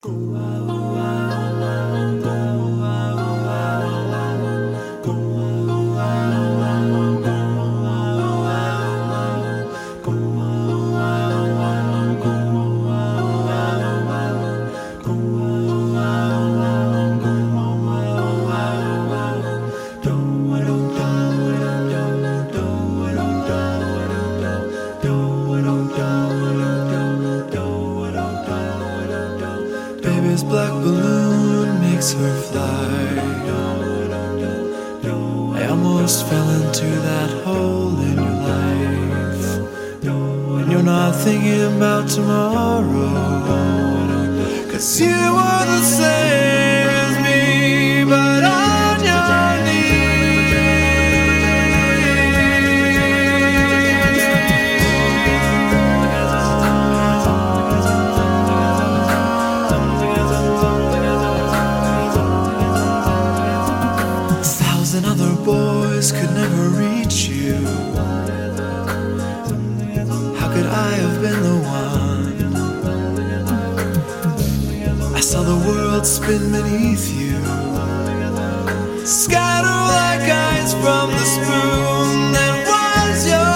Baby's black balloon makes her fly. I almost fell into that hole in your life, and you're not thinking about tomorrow, 'cause you are the same as me, but on your knees. And other boys could never reach you. How could I have been the one? I saw the world spin beneath you, scatter like eyes from the spoon that was yours.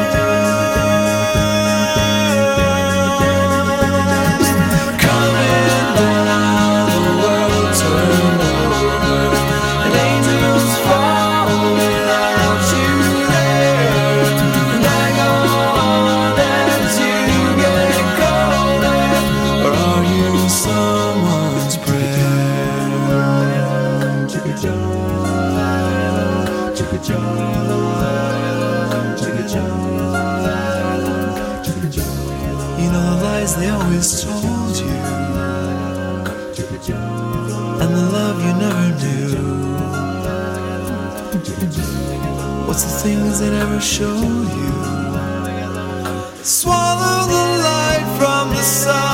Coming down, the world turned over, and angels fall without you there. And I go on as you get colder, or are you someone's prayer? You know the lies they always told you, and the love you never knew. What's the things they never showed you? Swallow the light from the sun.